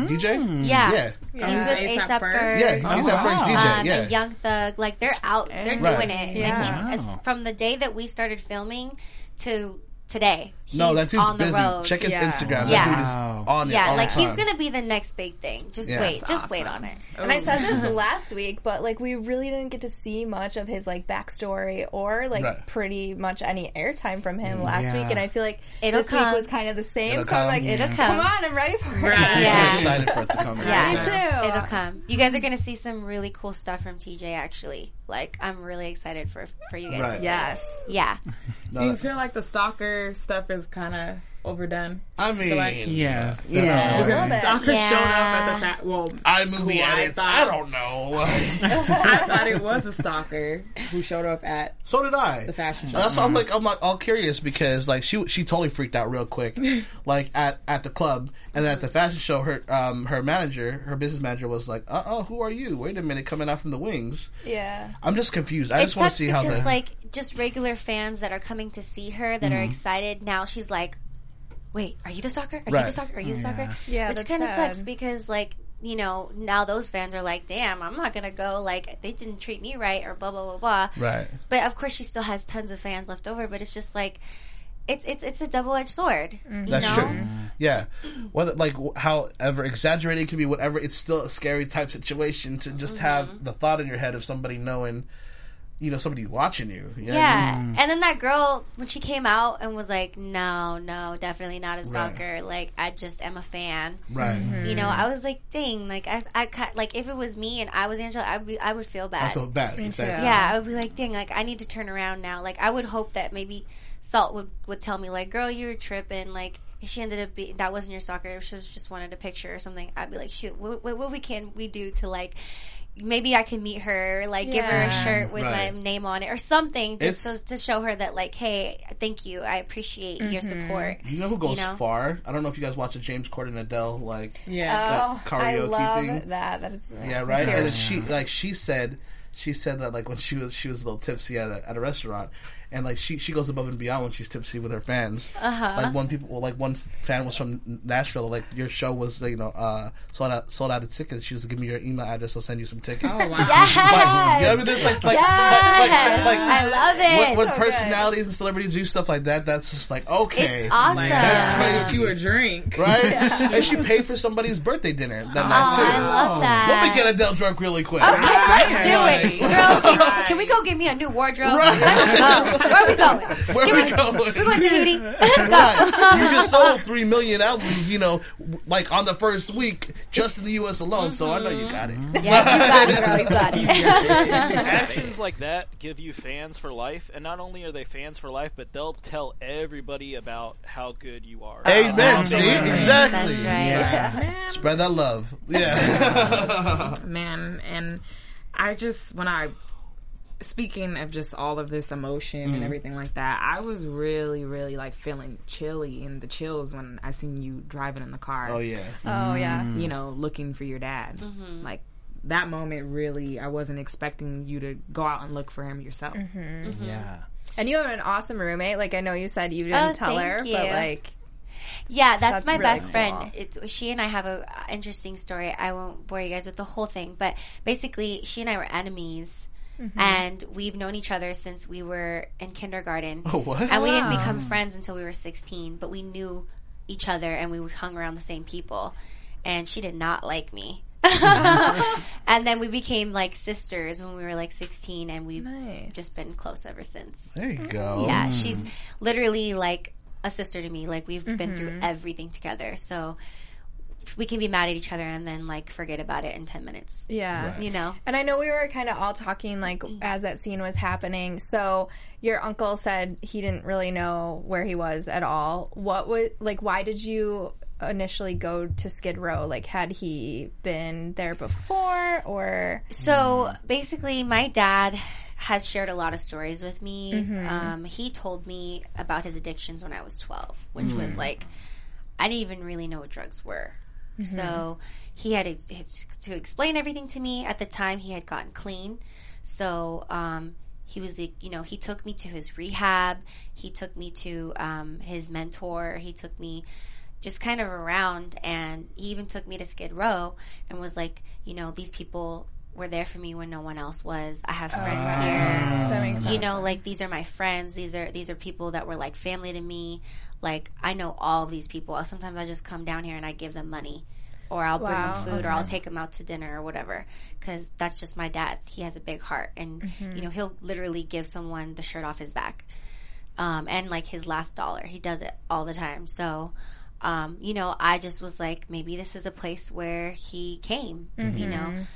DJ? Yeah. Yeah. He's with A$AP A$AP Ferg? Ferg. Yeah, he's ASAP Ferg's DJ. Yeah. And Young Thug. Like, they're out. They're Right. doing it. Yeah. And he's, from the day that we started filming to today, he's No, that dude's on the busy. road. Check his Yeah. Instagram. Yeah. That dude is on it Yeah, all like the he's time. gonna be the next big thing. Just Yeah. wait. That's Just wait on it. And I said this last week, but like we really didn't get to see much of his like backstory or like Right. pretty much any airtime from him last Yeah. week. And I feel like It'll this come. week was kind of the same. It'll So I'm come. like, It'll come come. on, I'm ready for it. Right. I'm Yeah. excited for it to come. Yeah. Me too. It'll come. You guys are gonna see some really cool stuff from TJ. Actually, like I'm really excited for you guys. Right. To see. Yes. Yeah. Do you feel like the stalker stuff is kind of overdone? I mean, like- Yes. Yeah. Because A little bit. stalker Yeah. showed up at the iMovie Who I edits. thought- I don't know. I thought it was a stalker who showed up at So did I. the fashion show. That's why I'm like all curious because like she totally freaked out real quick, like at the club and then at the fashion show her manager, her business manager was like, who are you? Wait a minute, coming out from the wings. Yeah. I'm just confused. I just want to see how because the like just regular fans that are coming to see her that are excited now. She's like, wait, are you the stalker? Are you Right. the stalker? Are you the stalker? Yeah, Which that's kind of sad. sucks because like you know, now those fans are like, damn, I'm not gonna go, like, they didn't treat me right, or blah blah blah blah. Right. But of course she still has tons of fans left over, but it's just like it's a double-edged sword. That's you know? true. Yeah. Whether, like, however exaggerated it can be, whatever, it's still a scary type situation to just have the thought in your head of somebody knowing, you know, somebody watching you. You know what I mean? And then that girl, when she came out and was like, no, definitely not a stalker. Like, I just am a fan. Right. You know, I was like, dang, like, I like, if it was me and I was Angela, I would feel bad. I feel bad. Exactly. Yeah, I would be like, dang, like, I need to turn around now. Like, I would hope that maybe Salt would tell me, like, girl, you were tripping. Like, if she ended up that wasn't your stalker, if she just wanted a picture or something, I'd be like, shoot, what can we do to, like, maybe I can meet her, like, give her a shirt with my name on it or something, just to show her that, like, hey, thank you, I appreciate your support. You know who goes far? I don't know if you guys watch the James Corden Adele, like, karaoke I love thing. That is right. And then she said that, like, when she was a little tipsy at a restaurant, and, like, she goes above and beyond when she's tipsy with her fans. Like, one fan was from Nashville, like, your show was, you know, sold out of tickets. She was like, give me your email address, I'll send you some tickets. Oh wow! Yes! Like, you know what I mean? There's like I love it. When personalities and celebrities do stuff like that, that's just like, okay, it's awesome. That's crazy. You a drink, right? And she paid for somebody's birthday dinner that night too. I love that. Let me get Adele drunk really quick. Okay, let's do it, girl. Can we go get me a new wardrobe? Right. Let's go. Where are we going? Where are we going? We're going to Hootie. Let's go. Right. You just sold 3 million albums, you know, like on the first week, just in the U.S. alone. So I know you got it. Yes, you got it, girl. You got it. Actions like that give you fans for life, and not only are they fans for life, but they'll tell everybody about how good you are. Amen. See, exactly. That's right. Man. Spread that love. Yeah. Man, and I just, when I, speaking of just all of this emotion and everything like that, I was really, really, like, feeling chilly and the chills when I seen you driving in the car. Oh yeah. Oh yeah. You know, looking for your dad. Like, that moment really, I wasn't expecting you to go out and look for him yourself. Yeah. And you have an awesome roommate. Like, I know you said you didn't tell her, thank you. but, like, yeah, that's my really best cool. friend. She and I have a interesting story. I won't bore you guys with the whole thing, but basically, she and I were enemies. And we've known each other since we were in kindergarten. Oh, what? And we didn't become friends until we were 16, but we knew each other and we hung around the same people. And she did not like me. And then we became, like, sisters when we were, like, 16, and we've just been close ever since. There you go. Yeah, she's literally, like, a sister to me. Like, we've been through everything together. So we can be mad at each other and then, like, forget about it in 10 minutes. yeah. Right. You know? And I know we were kind of all talking, like, as that scene was happening. So your uncle said he didn't really know where he was at all. What was, like, why did you initially go to Skid Row? Like, had he been there before, or? So basically, my dad has shared a lot of stories with me. He told me about his addictions when I was 12, which was like, I didn't even really know what drugs were. So he had to explain everything to me. At the time, he had gotten clean. So he was, you know, he took me to his rehab. He took me to his mentor. He took me just kind of around, and he even took me to Skid Row and was like, you know, these people were there for me when no one else was. I have friends here. That makes sense. You know, like, these are my friends. These are people that were like family to me. Like, I know all of these people. Sometimes I just come down here and I give them money, or I'll bring them food, or I'll take them out to dinner or whatever. Because that's just my dad. He has a big heart, and you know, he'll literally give someone the shirt off his back, and like his last dollar. He does it all the time. So, you know, I just was like, maybe this is a place where he came. You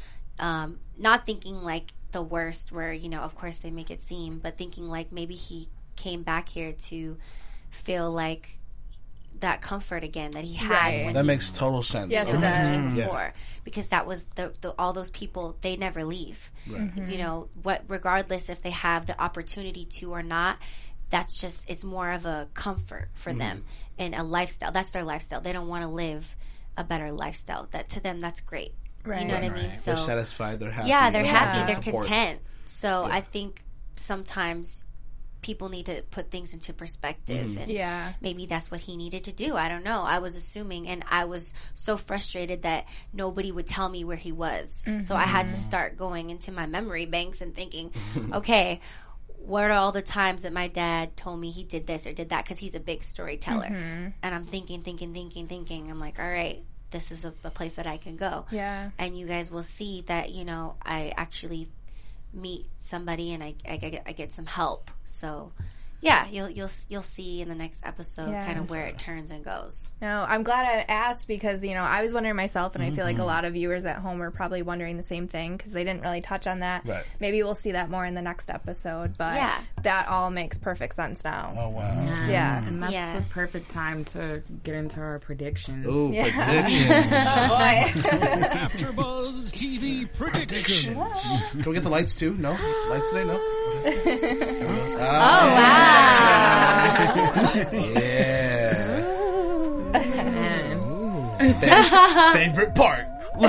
know, not thinking like the worst, where, you know, of course they make it seem, but thinking like maybe he came back here to feel like that comfort again that he had. When that makes total sense. Yes, it does. Before, because that was the all those people, they never leave. You know, regardless if they have the opportunity to or not, that's just, it's more of a comfort for them and a lifestyle. That's their lifestyle. They don't want to live a better lifestyle. That to them, that's great. Right. You know what I mean? So They're satisfied. They're happy. yeah, they're happy. They They're support. content. So I think sometimes people need to put things into perspective, and maybe that's what he needed to do. I don't know. I was assuming, and I was so frustrated that nobody would tell me where he was. So I had to start going into my memory banks and thinking, okay, what are all the times that my dad told me he did this or did that? Because he's a big storyteller. And I'm thinking. I'm like, all right, this is a place that I can go. Yeah. And you guys will see that, you know, I actually meet somebody and I get some help. So yeah, you'll see in the next episode kind of where it turns and goes. No, I'm glad I asked because, you know, I was wondering myself, and I feel like a lot of viewers at home are probably wondering the same thing because they didn't really touch on that. Right. Maybe we'll see that more in the next episode, but that all makes perfect sense now. Oh, wow. Yeah. And that's the perfect time to get into our predictions. Ooh, predictions. Oh, boy. AfterBuzz TV predictions. Can we get the lights, too? No? Lights today? No? Oh, wow. Yeah. Favorite part.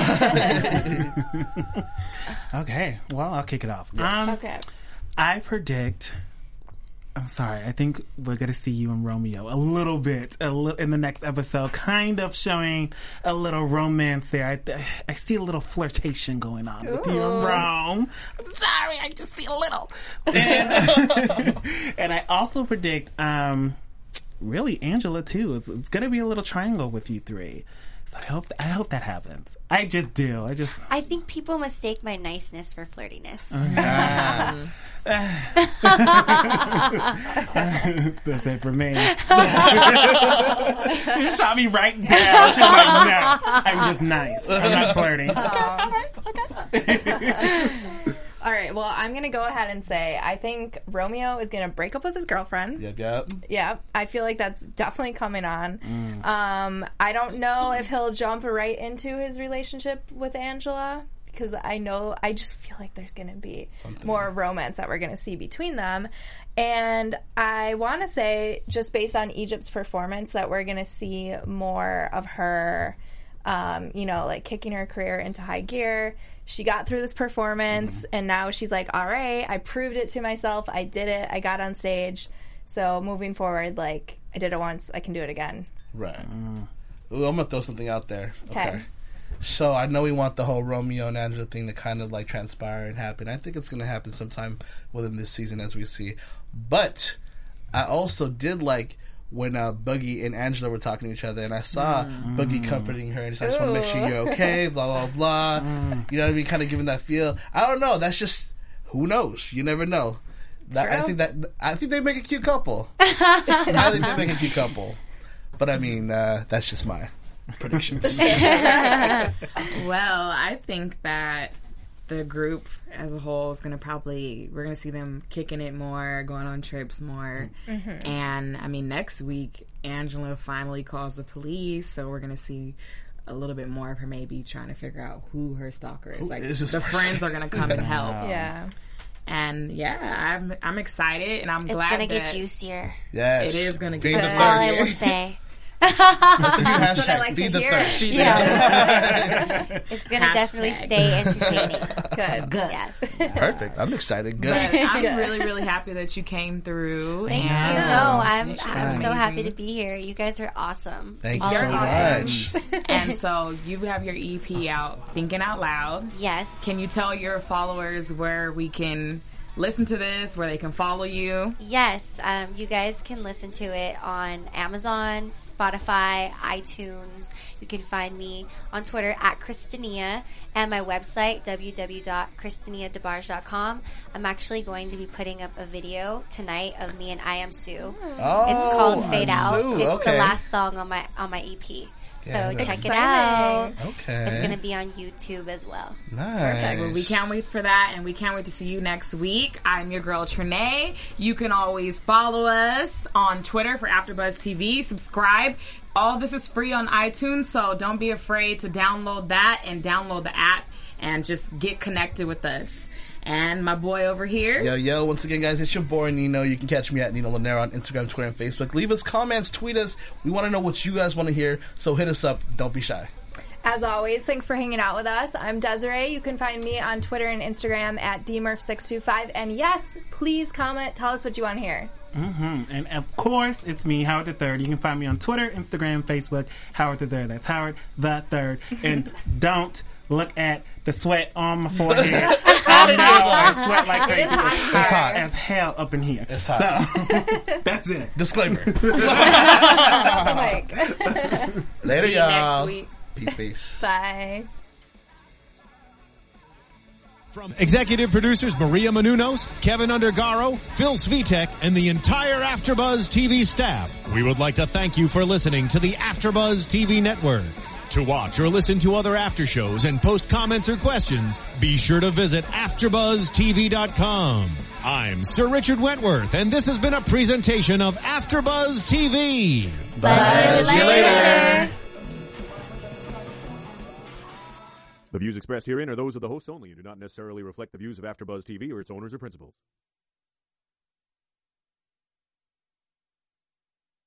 Okay, well, I'll kick it off. Okay. I predict. I'm sorry. I think we're going to see you and Romeo a little bit in the next episode, kind of showing a little romance there. I see a little flirtation going on with you and Rome. I'm sorry. I just see a little. And I also predict, really, Angela, too. It's going to be a little triangle with you three. So I hope that happens. I just do. I think people mistake my niceness for flirtiness. That's it for me. You shot me right down. She's like, no, I'm just nice. I'm not flirting. All right, well, I'm going to go ahead and say I think Romeo is going to break up with his girlfriend. Yep. Yeah, I feel like that's definitely coming on. I don't know if he'll jump right into his relationship with Angela because I just feel like there's going to be more romance that we're going to see between them. And I want to say, just based on Egypt's performance, that we're going to see more of her, like kicking her career into high gear. She got through this performance, and now she's like, all right, I proved it to myself. I did it. I got on stage. So moving forward, like, I did it once. I can do it again. Right. Ooh, I'm going to throw something out there. Okay. So I know we want the whole Romeo and Angela thing to kind of, like, transpire and happen. I think it's going to happen sometime within this season, as we see. But I also did like when Boogie and Angela were talking to each other, and I saw Boogie comforting her, and just, I just want to make sure you're okay, blah, blah, blah. You know what I mean? Kind of giving that feel. I don't know. That's just, who knows? You never know. I think they make a cute couple. I think they make a cute couple. But, I mean, that's just my predictions. Well, I think that the group as a whole is going to we're going to see them kicking it more, going on trips more. And I mean, next week, Angela finally calls the police, so we're going to see a little bit more of her maybe trying to figure out who her stalker is. Like, the friends are going to come and help. Yeah. And yeah, I'm excited, and I'm glad it's going to get juicier. Yes. It is going to get juicier. All I will say. That's what I like to hear. It's going to definitely stay entertaining. Good. Yes. Perfect. I'm excited. Good. But I'm really, really happy that you came through. Thank you. No, I'm so happy to be here. You guys are awesome. Thank you so much. And so you have your EP out, Thinking Out Loud. Yes. Can you tell your followers where we can listen to this, where they can follow you? Yes, you guys can listen to it on Amazon, Spotify, iTunes. You can find me on Twitter at Christinia and my website, www.christiniadebarge.com. I'm actually going to be putting up a video tonight of me and I Am Sue. It's called Fade Out. It's the last song on my EP. So check it out. Okay. It's going to be on YouTube as well. Nice. Perfect. Well, we can't wait for that, and we can't wait to see you next week. I'm your girl, Trinae. You can always follow us on Twitter for AfterBuzz TV. Subscribe. All this is free on iTunes, so don't be afraid to download that and download the app and just get connected with us. And my boy over here. Yo, once again, guys, it's your boy, Nino. You can catch me at Nino Lanero on Instagram, Twitter, and Facebook. Leave us comments, tweet us. We want to know what you guys want to hear, so hit us up. Don't be shy. As always, thanks for hanging out with us. I'm Desiree. You can find me on Twitter and Instagram at dmurph625. And yes, please comment. Tell us what you want to hear. And of course, it's me, Howard the Third. You can find me on Twitter, Instagram, Facebook, Howard the Third. That's Howard the Third. And don't look at the sweat on my forehead. I sweat like crazy. It's hot as hell up in here. It's hot. So that's it. Disclaimer. Later, See you y'all. next week. Peace. Bye. From executive producers Maria Menounos, Kevin Undergaro, Phil Svitek, and the entire AfterBuzz TV staff, we would like to thank you for listening to the AfterBuzz TV network. To watch or listen to other after shows and post comments or questions, be sure to visit AfterBuzzTV.com. I'm Sir Richard Wentworth, and this has been a presentation of AfterBuzz TV. Buzz you later. The views expressed herein are those of the hosts only and do not necessarily reflect the views of AfterBuzz TV or its owners or principals.